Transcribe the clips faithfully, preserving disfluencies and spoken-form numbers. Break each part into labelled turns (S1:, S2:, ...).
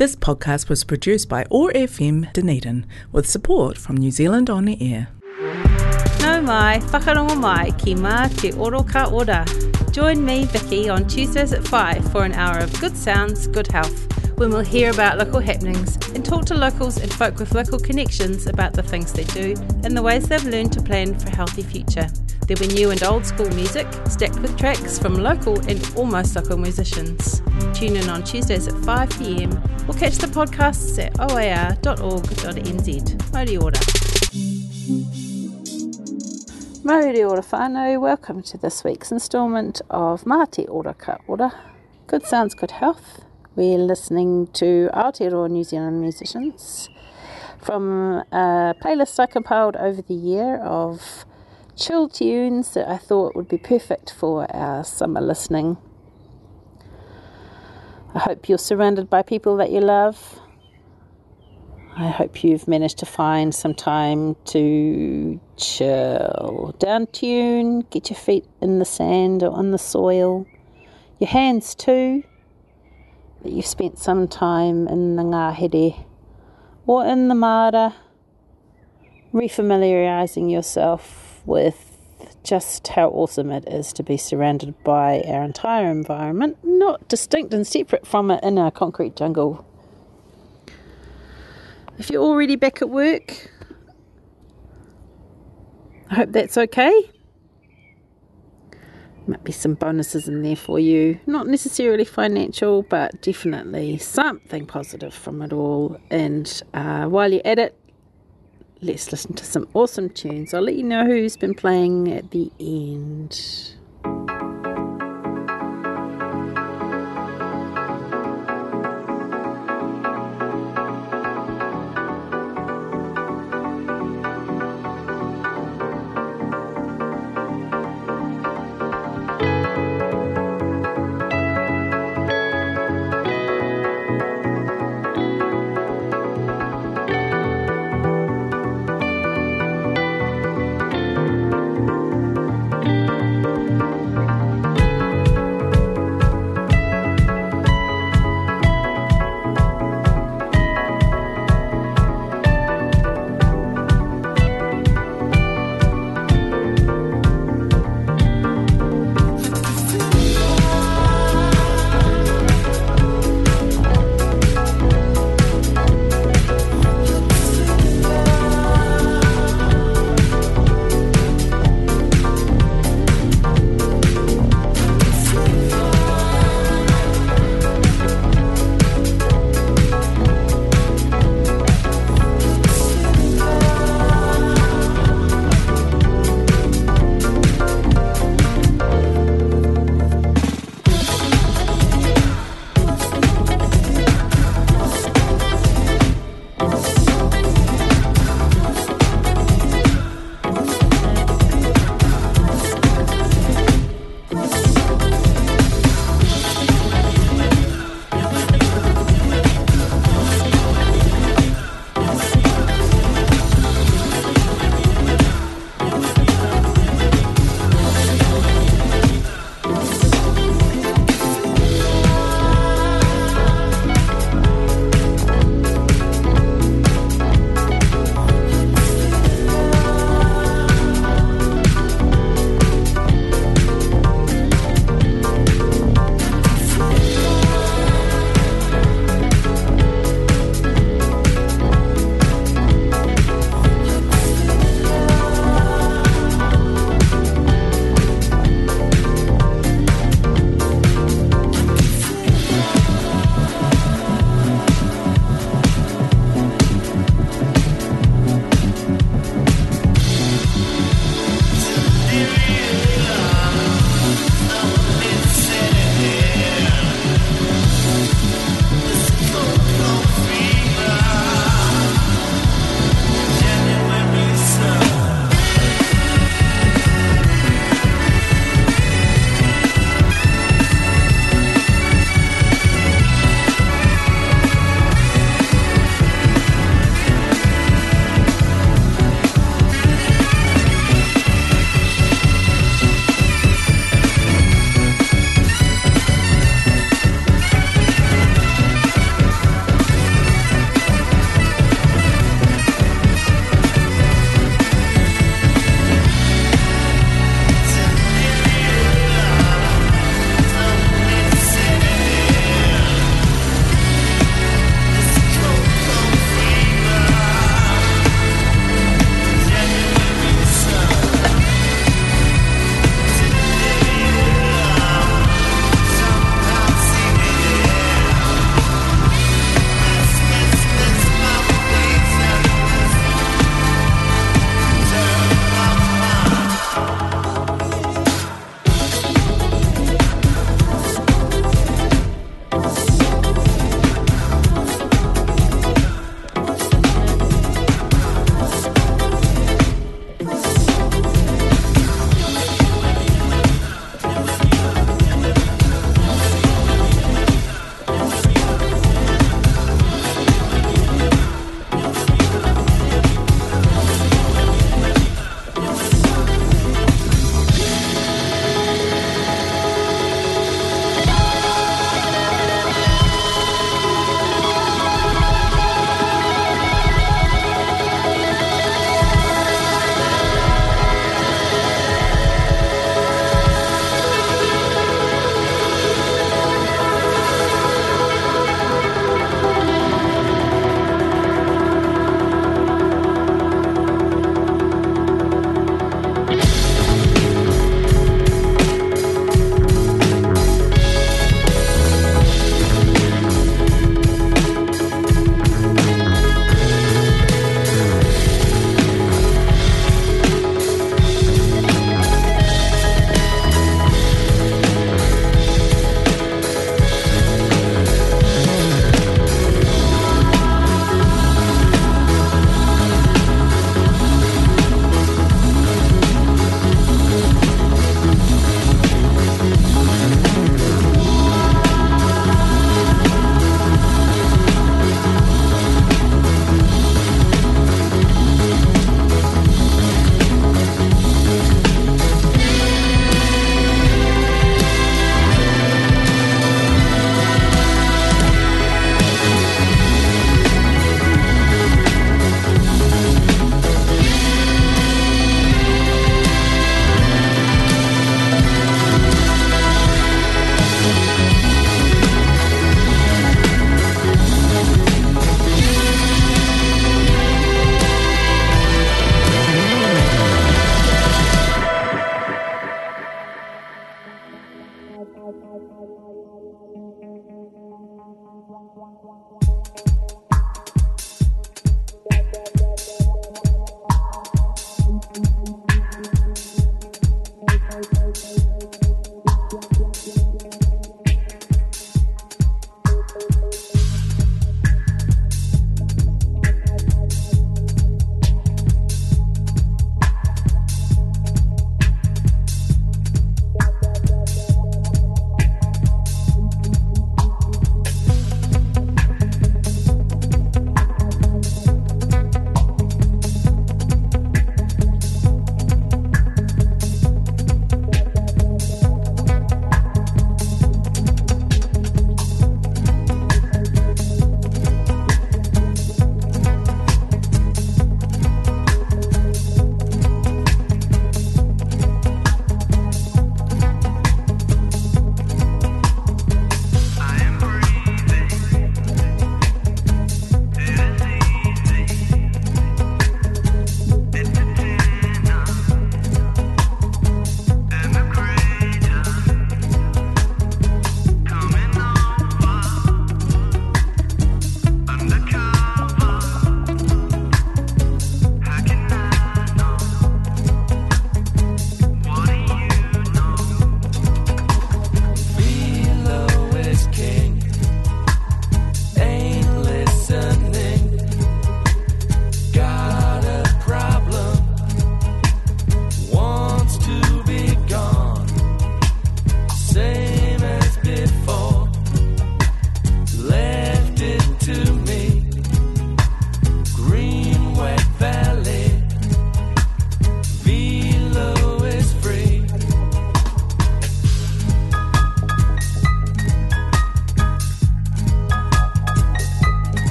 S1: This podcast was produced by O A R F M Dunedin with support from New Zealand On the Air.
S2: Nau mai, whakarongo mai ki mā te oro ka ora. Join me, Vicky, on Tuesdays at five for an hour of good sounds, good health, when we'll hear about local happenings and talk to locals and folk with local connections about the things they do and the ways they've learned to plan for a healthy future. There'll be new and old school music, stacked with tracks from local and almost local musicians. Tune in on Tuesdays at five p.m. or catch the podcasts at o a r dot org dot n z. Mauri ora. Mauri ora whānau, welcome to this week's instalment of Mā Te Ora Ka Ora. Good sounds, good health. We're listening to Aotearoa New Zealand musicians from a playlist I compiled over the year of chill tunes that I thought would be perfect for our summer listening. I hope you're surrounded by people that you love. I hope you've managed to find some time to chill, down tune, get your feet in the sand or on the soil, your hands too, that you've spent some time in the ngahere or in the mara, refamiliarising yourself with just how awesome it is to be surrounded by our entire environment, not distinct and separate from it in our concrete jungle. If you're already back at work, I hope that's okay. Might be some bonuses in there for you, not necessarily financial, but definitely something positive from it all. And uh, while you're at it, let's listen to some awesome tunes. I'll let you know who's been playing at the end.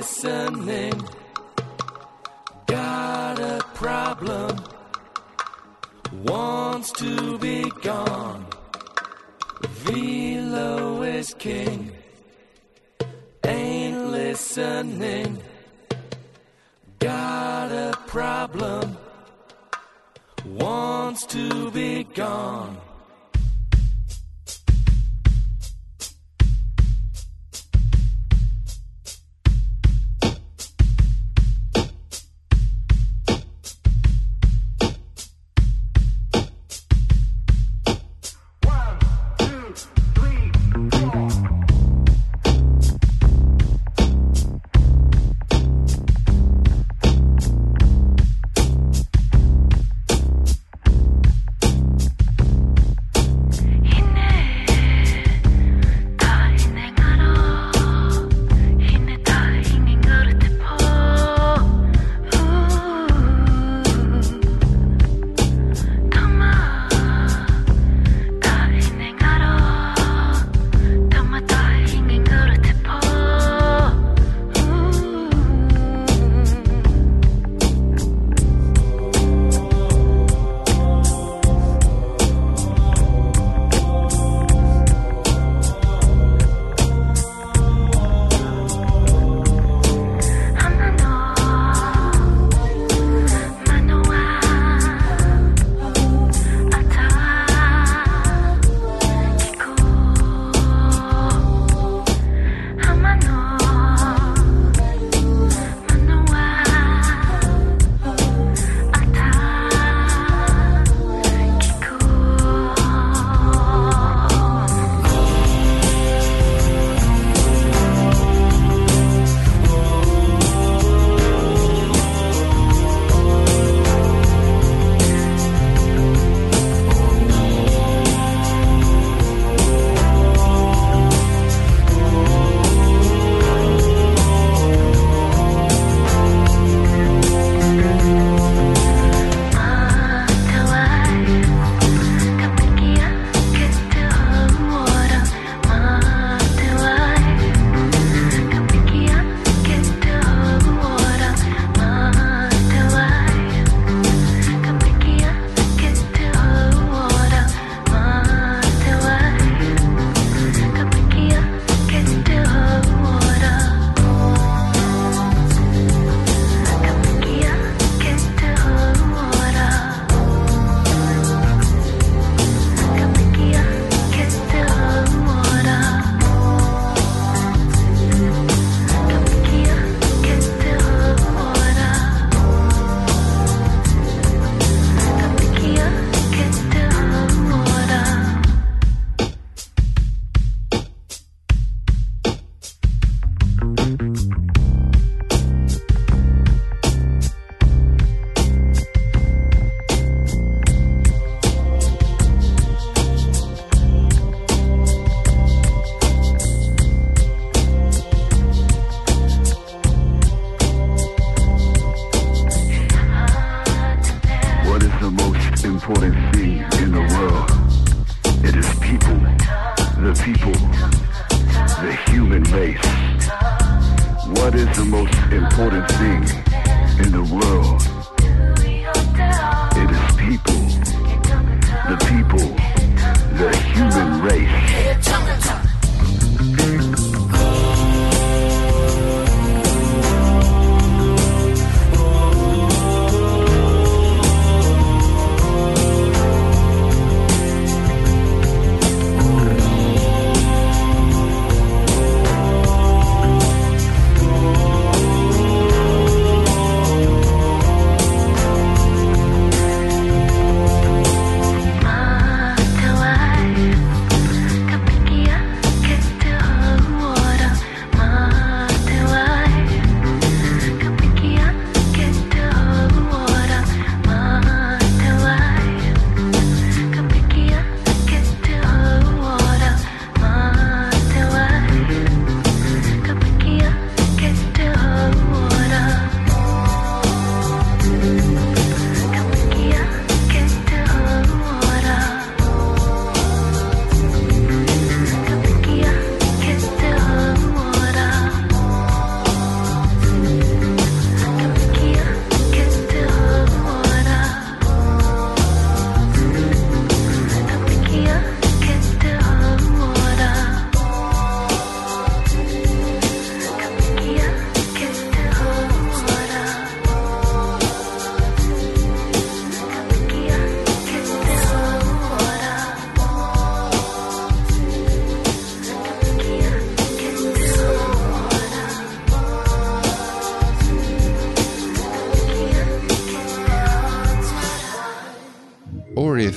S3: listening. Got a problem. Wants to be gone. Velo is king. Ain't listening. Got a problem. Wants to be gone.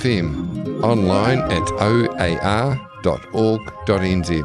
S4: F M, online at o a r dot org dot n z.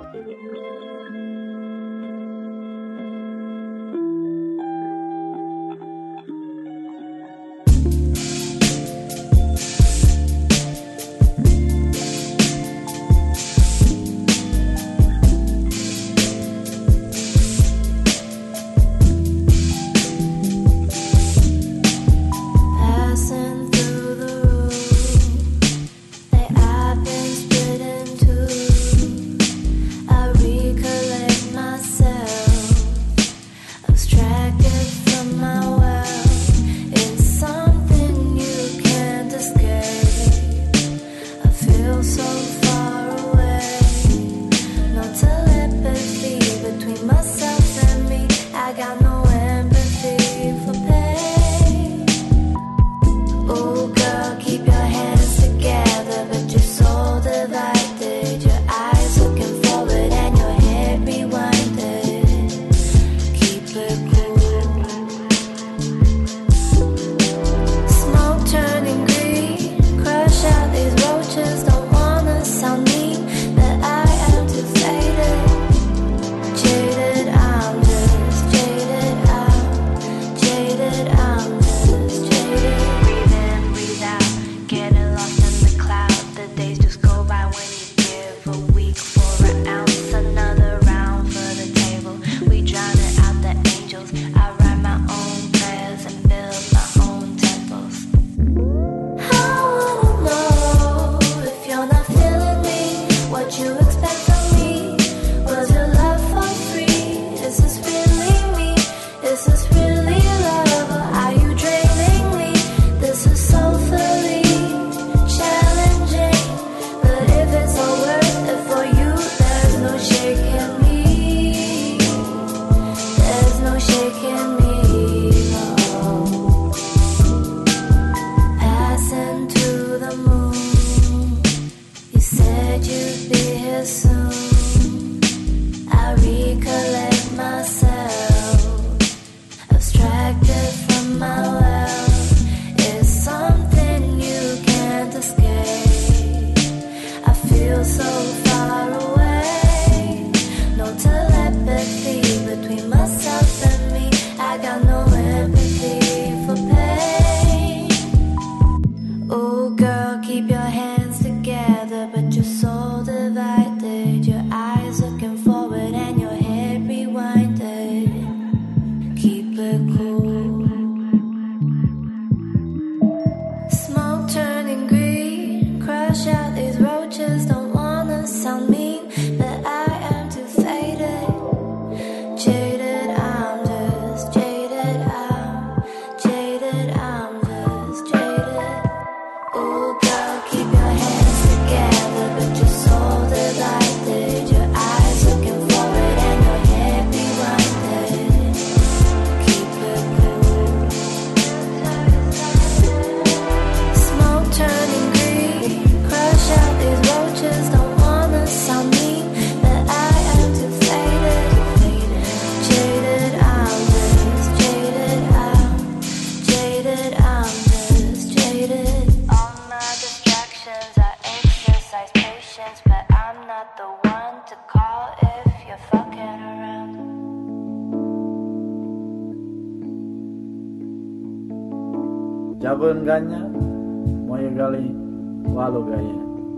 S5: Jabun ganya, moya gali walu gaya.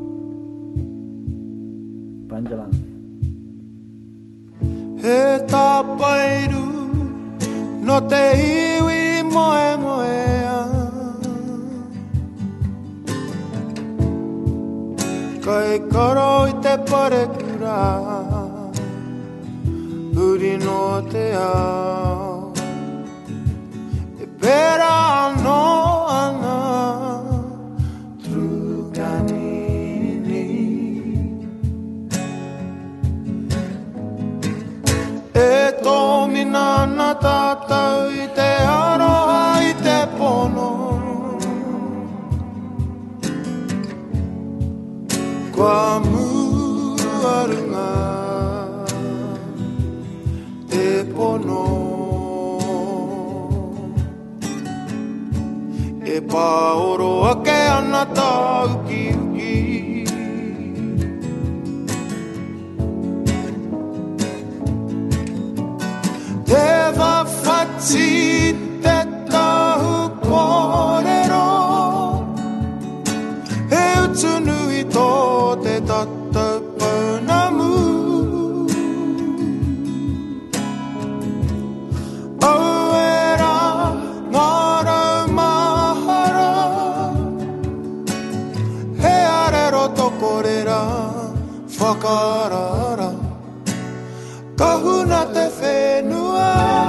S5: Panjalan.
S3: He tapairu no te iwi moe moea. Kai karo i te pare kura, uri no te ao. E pera no ana, truganini. E tō mina na tātau i te aroha i te pono. Kua muarunga te pono. E paoro ake ana tā uki uki. Te wawhati te tahu kōrero, he utunui tō te tatau paunamu. Auera ngā rau mahara, he arero tokorera whakarara, kahuna te whenua.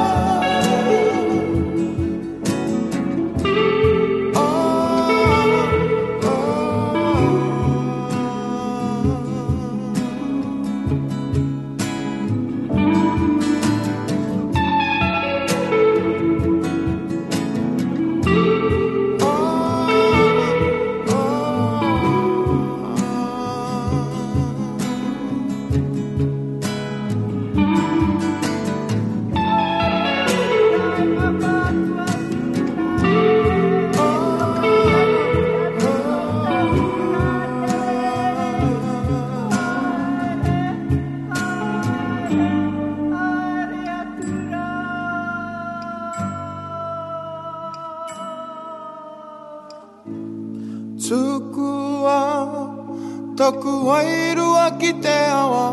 S3: Tukua, taku wairua ki te awa,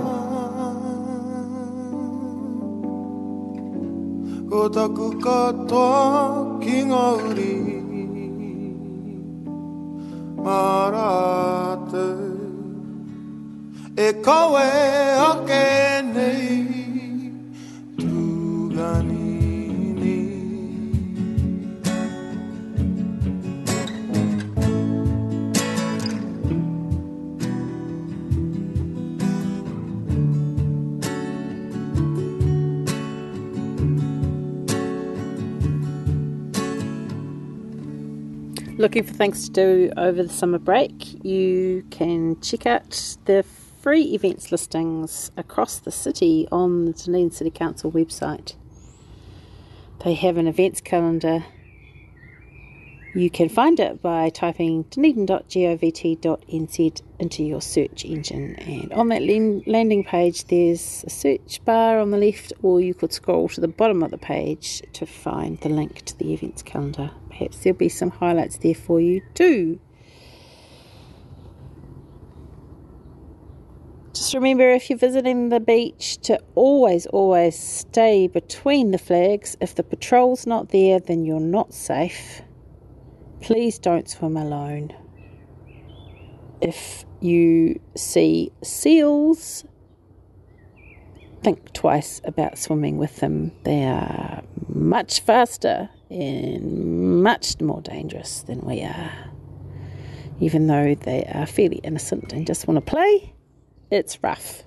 S3: ko taku katoa ki ngā uri, marate, e kawe ake nei, tūgani.
S2: Looking for things to do over the summer break, you can check out the free events listings across the city on the Dunedin City Council website. They have an events calendar. You can find it by typing dunedin dot govt dot n z into your search engine, and on that landing page there's a search bar on the left, or you could scroll to the bottom of the page to find the link to the events calendar. Perhaps there'll be some highlights there for you too. Just remember, if you're visiting the beach, to always, always stay between the flags. If the patrol's not there, then you're not safe. Please don't swim alone. If you see seals, think twice about swimming with them. They are much faster and much more dangerous than we are. Even though they are fairly innocent and just want to play, it's rough.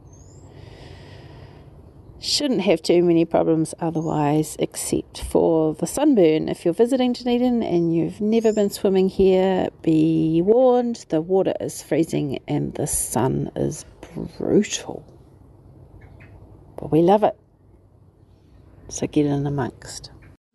S2: Shouldn't have too many problems otherwise, except for the sunburn. If you're visiting Dunedin and you've never been swimming here, be warned, the water is freezing and the sun is brutal. But we love it, so get in amongst.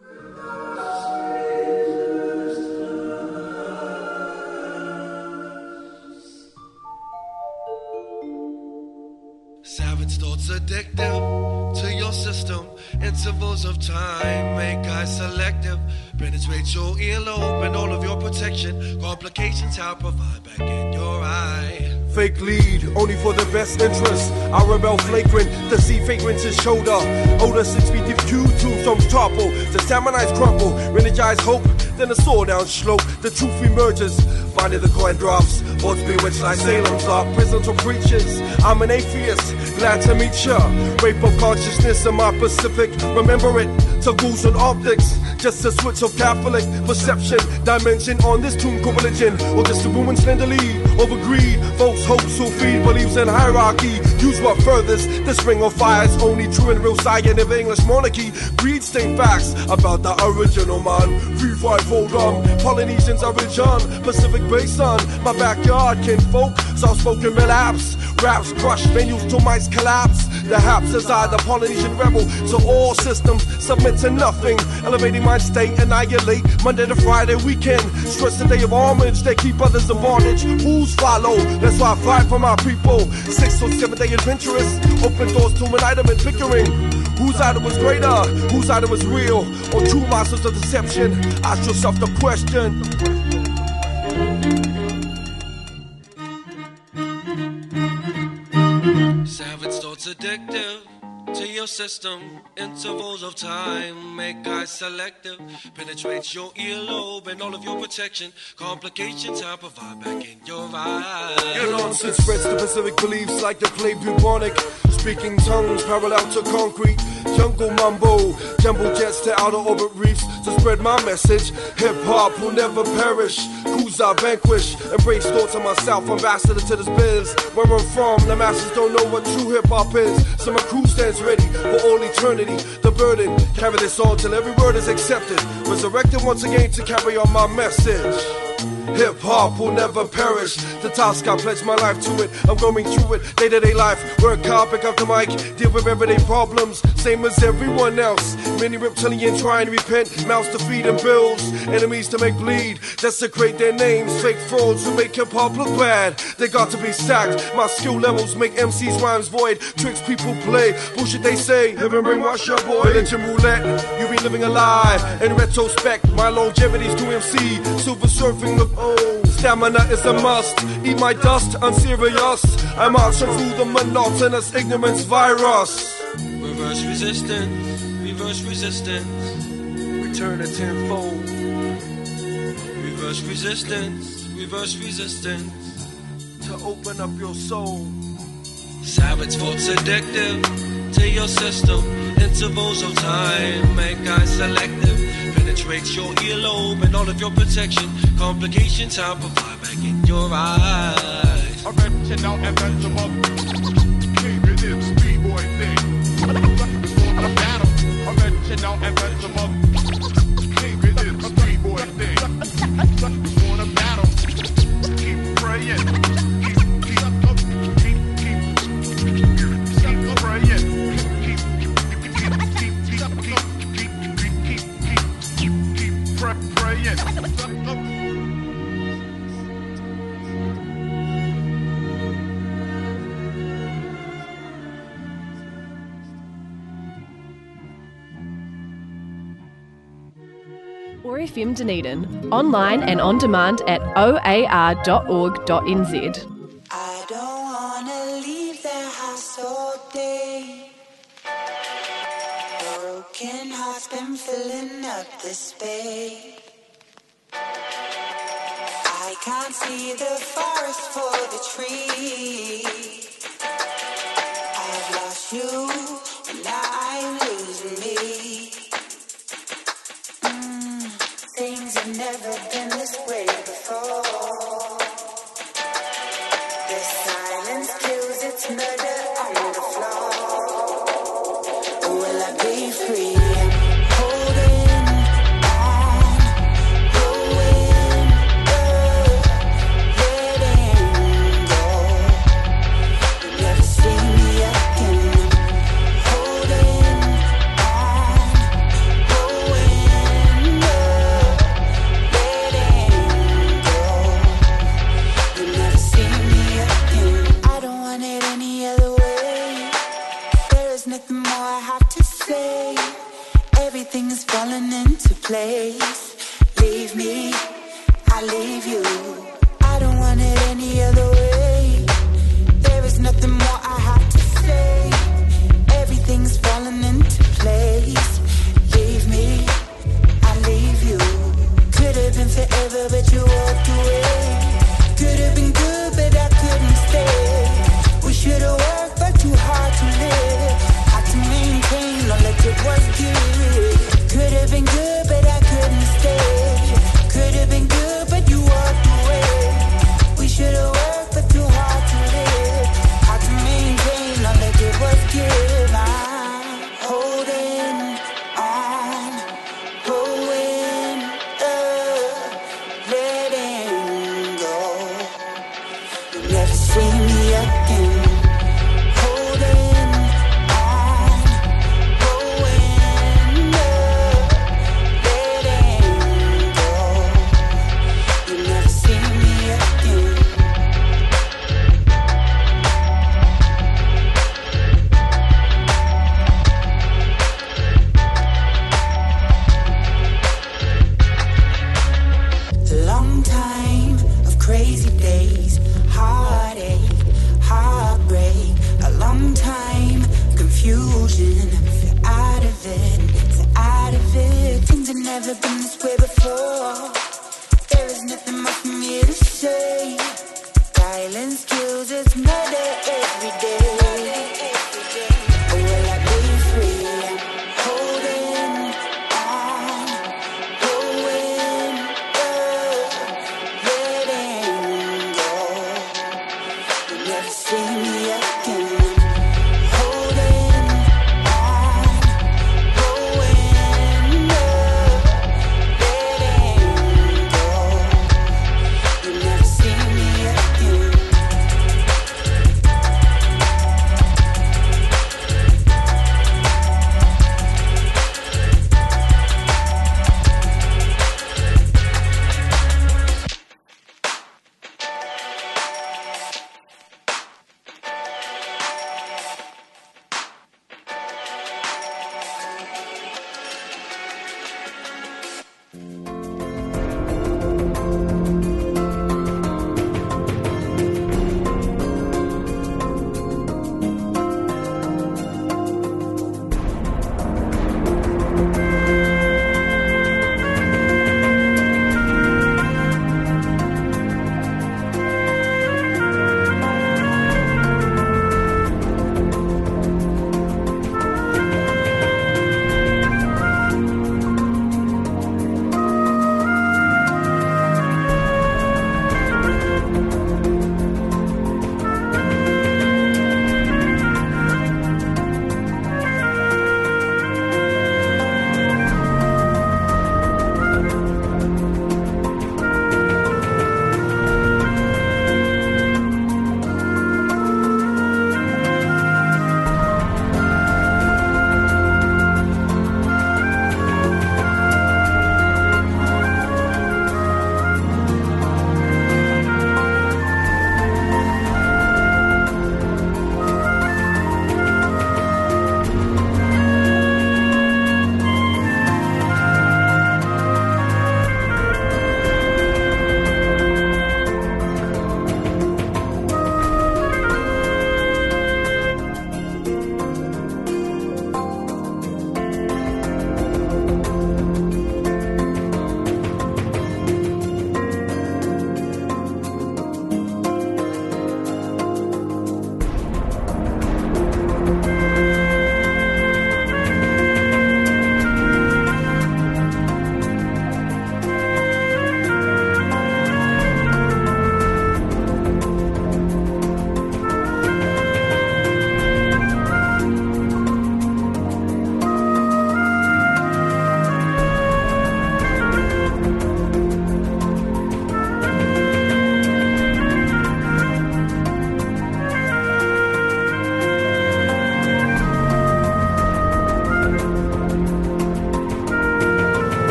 S6: Savage thoughts addictive to your system. Intervals of time make eyes selective. Penetrate your earlobe and all of your protection. Complications I'll provide back in your eye.
S7: Fake lead, only for the best interest. I rebel flagrant, the sea fragrance is shoulder. Older six feet deep Q, tombstones topple. The staminites crumble, energize hope. Then a soar down slope, the truth emerges. Finding the coin drops, boats bewitched like Salem's Lot. Prisons or preachers, I'm an atheist, glad to meet ya. Rape of consciousness in my Pacific, remember it. Taboos and optics, just a switch of Catholic perception. Dimension on this tomb of religion, or just a woman slenderly over greed. Folks hopes who feed believes in hierarchy. Use what furthest, this ring of fire is only true in real science of English monarchy. Breed stain facts about the original man. Free five hold on, Polynesians origin, Pacific Basin, my backyard kinfolk. Soft-spoken relapse, raps crush, venues to mics collapse. The haps as I, the Polynesian rebel, to all systems, submit to nothing. Elevating my state, annihilate, Monday to Friday weekend. Stress the day of homage, they keep others in bondage. Who's follow? That's why I fight for my people. Six or seven day adventurous, open doors to an item and bickering. Whose item was greater? Whose item was real? Or two masters of deception? Ask yourself the question.
S6: Savage thoughts addictive to your system. Intervals of time make eyes selective. Penetrates your earlobe and all of your protection. Complications I provide back in your eyes.
S7: Your nonsense spreads to Pacific beliefs like the play bubonic. Speaking tongues parallel to concrete. Jungle mumbo, jumbo jets to outer orbit reefs to spread my message. Hip hop will never perish. Who's I vanquish? Embrace thoughts of myself, ambassador to this biz. Where I'm from, the masses don't know what true hip hop is. So my crew stands ready for all eternity. The burden, carry this on till every word is accepted. Resurrected once again to carry on my message. Hip hop will never perish. The task I pledge my life to it. I'm going through it, day to day life. Work hard, pick up the mic, deal with everyday problems, same as everyone else. Many reptilian trying to repent, mouths to feed and bills, enemies to make bleed, desecrate their names. Fake frauds who make hip hop look bad. They got to be stacked. My skill levels make M Cs rhymes void. Tricks people play, bullshit they say. Heaven brainwash your boy. Religion roulette, you be living a lie. In retrospect, my longevity's to M C. Silver surfing look old. Stamina is a must. Eat my dust, unserious. I'm marching through the monotonous ignorance virus.
S6: Reverse resistance, reverse resistance. Return a tenfold. Reverse resistance, reverse resistance.
S7: To open up your soul.
S6: Savage thoughts addictive to your system. Intervals of time make eyes selective. Penetrates your earlobe and all of your protection. Complications I provide back in your eyes.
S3: Original invincible. Keep it in speedboy thing. Before the battle. Original invincible. Keep it in speedboy thing. Before the battle. Keep praying. Keep, keep, keep, keep, keep praying. Keep, keep, keep, keep, keep, keep, keep, keep praying.
S8: O A R F M Dunedin, online and on demand at o a r dot org dot n z.
S9: I don't wanna leave the house all day. Broken hearts been filling up the space. I can't see the forest for the trees. I've lost you, and now I'm losing me. Mm, things have never been this way before. The silence kills its murder on the floor. Will I be free? Everything's falling into place. Leave me, I leave you. I don't want it any other way. There is nothing more I have to say. Everything's falling into place. Leave me, I leave you. Could have been forever, but you walked away. Could have been good, but I couldn't stay. We should have worked, but too hard to live. Had to maintain all that it was good. Could have been good, but I couldn't stay. Could have been good, but you walked away. We should have worked, but too hard to live. Had to maintain confusion. Feel out of it, feel out of it. Things have never been this way before. There is nothing more for me to say. Silence kills, it's murder every day. Will I be free? Holding on, going go, letting go. You'll never see me again. Holding on, going go, letting go.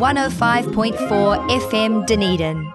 S10: one oh five point four F M Dunedin.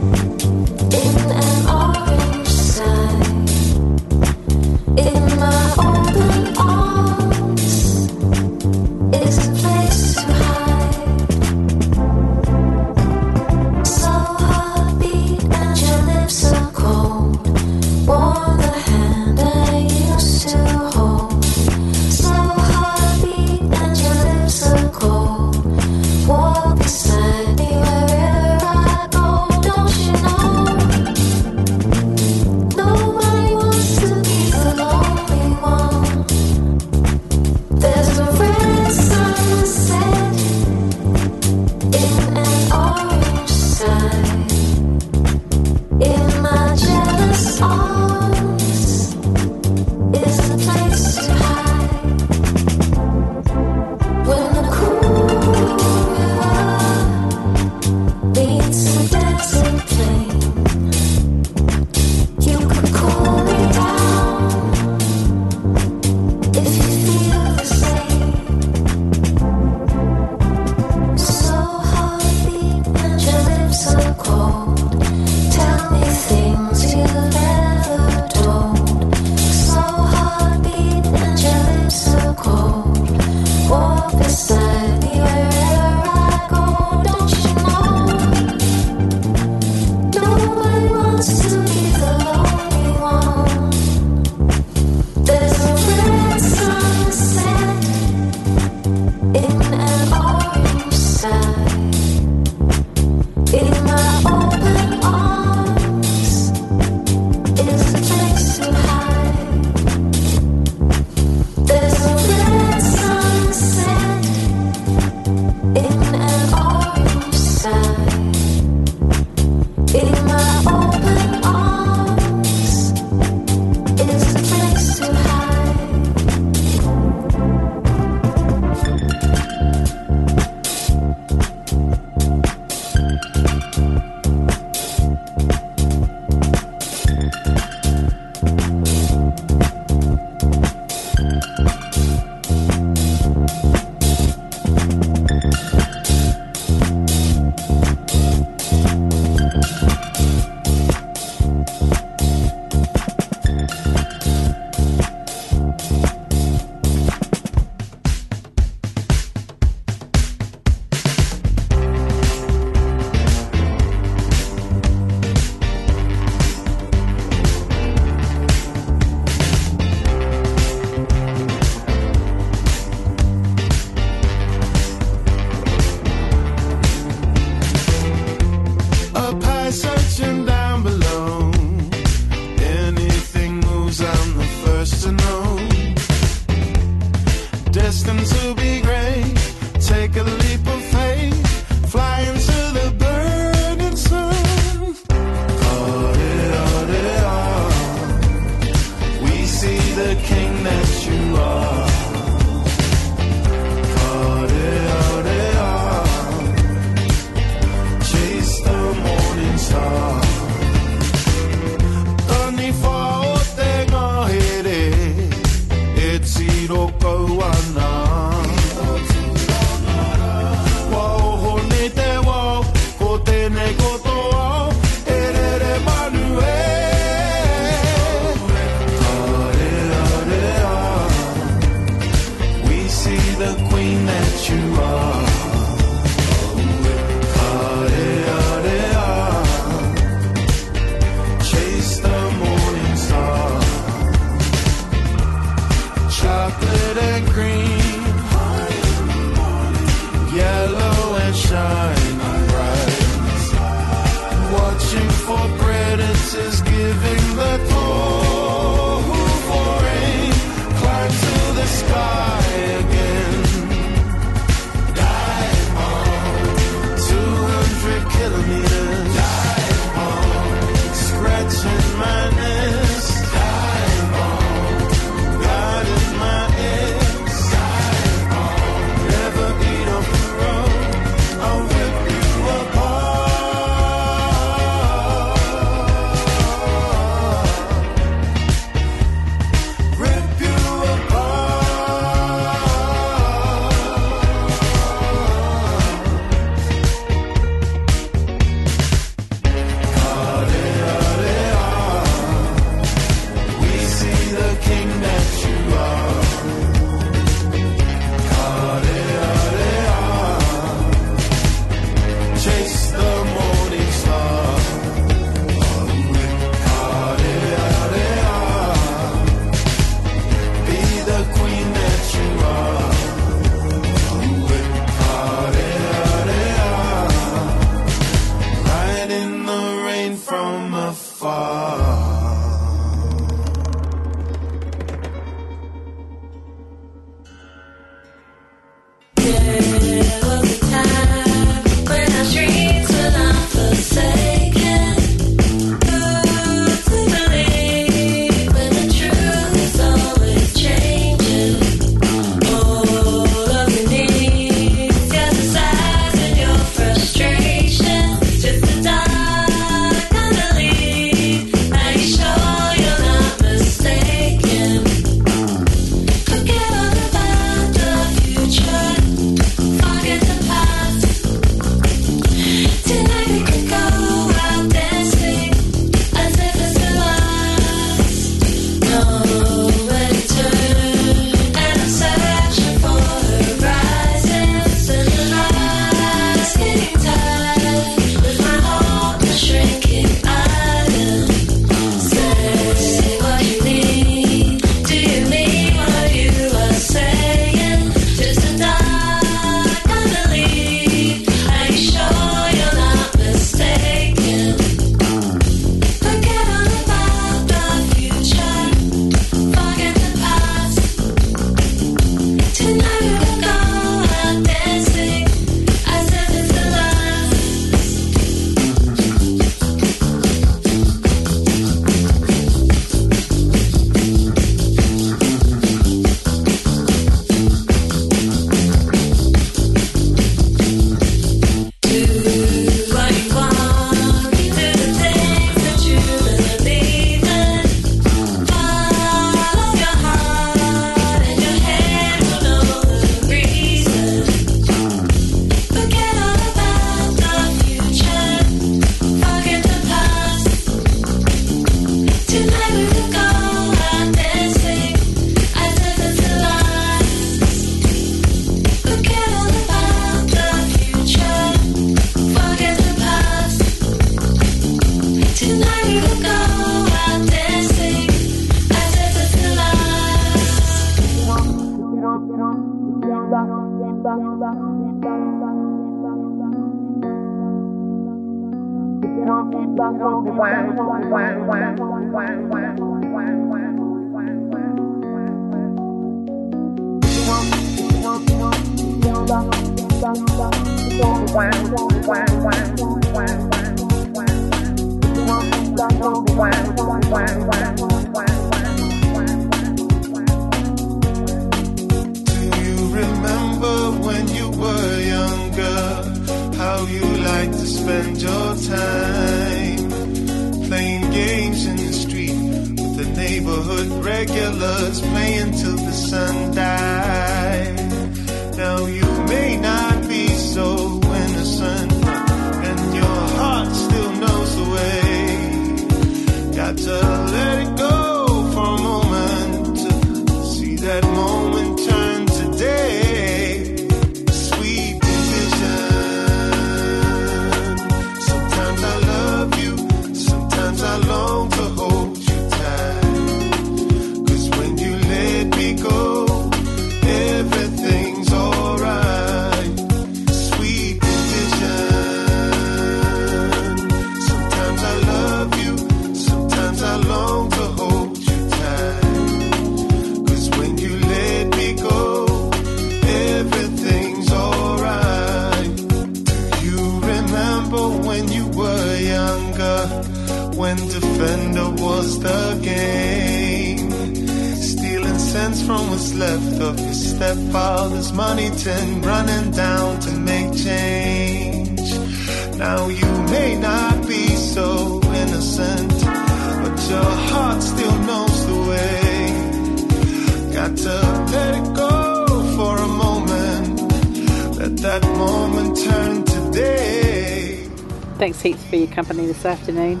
S2: Thanks heaps for your company this afternoon.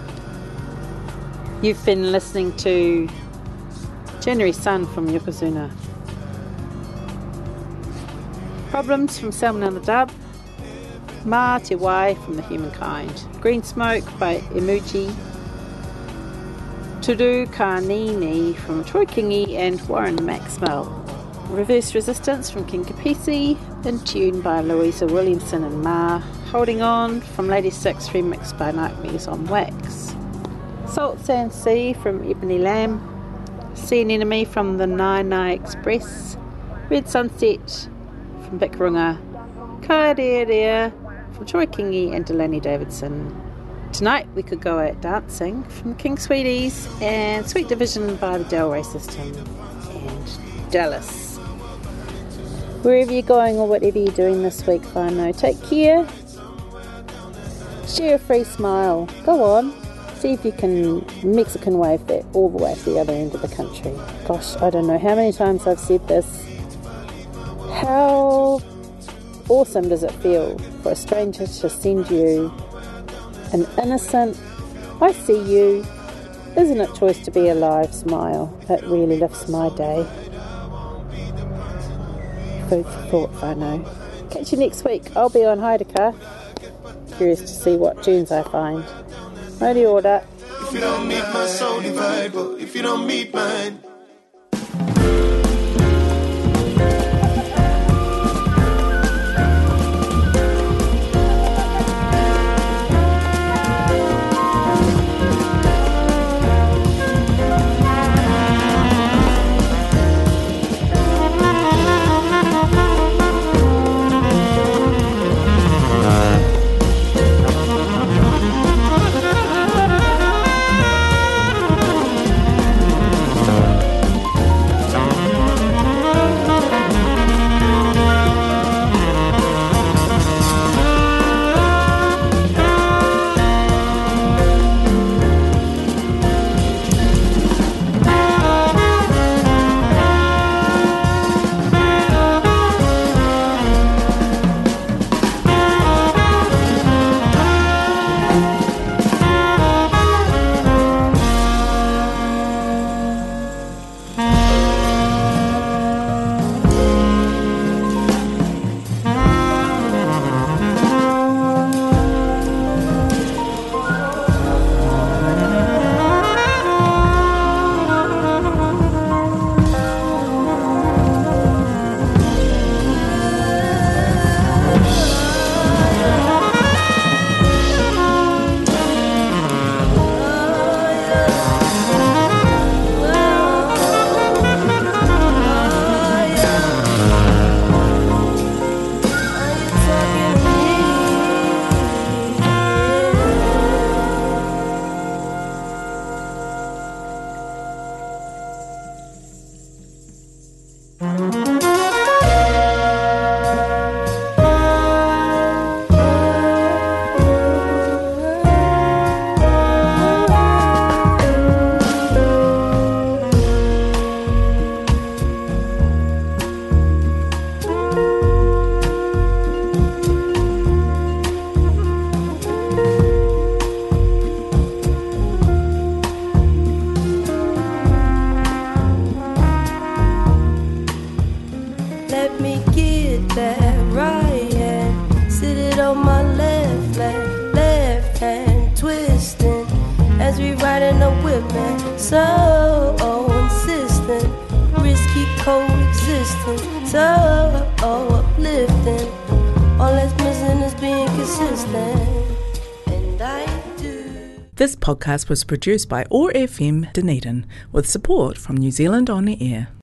S2: You've been listening to January Sun from Yokozuna, Problems from Salmon on the Dub, Ma Te Wai from The Humankind, Green Smoke by Emoji, Turu Ka Nini from Troy Kingi and Warren Maxwell, Reverse Resistance from King Kapisi, in tune by Louisa Williamson and Ma, Holding On from Lady Six remixed by Nightmares on Wax, Salt Sand Sea from Ebony Lamb, Sea Anemone from the Nai Nai Express, Red Sunset from from Bikrunga, Kaererea from Troy Kingi and Delaney Davidson. Tonight we could go out dancing from King Sweeties and Sweet Division by the Delray System and Dallas. Wherever you're going or whatever you're doing this week, whānau, take care. Share a free smile. Go on. See if you can Mexican wave that all the way to the other end of the country. Gosh, I don't know how many times I've said this. How awesome does it feel for a stranger to send you an innocent, I see you, isn't it choice to be alive smile? That really lifts my day. Food for thought, whānau. Catch you next week. I'll be on Haidaka. Curious to see what tunes I find. Mighty order.
S3: If you don't meet my soul divide, but if you don't meet mine.
S1: This podcast was produced by O A R F M Dunedin with support from New Zealand On the Air.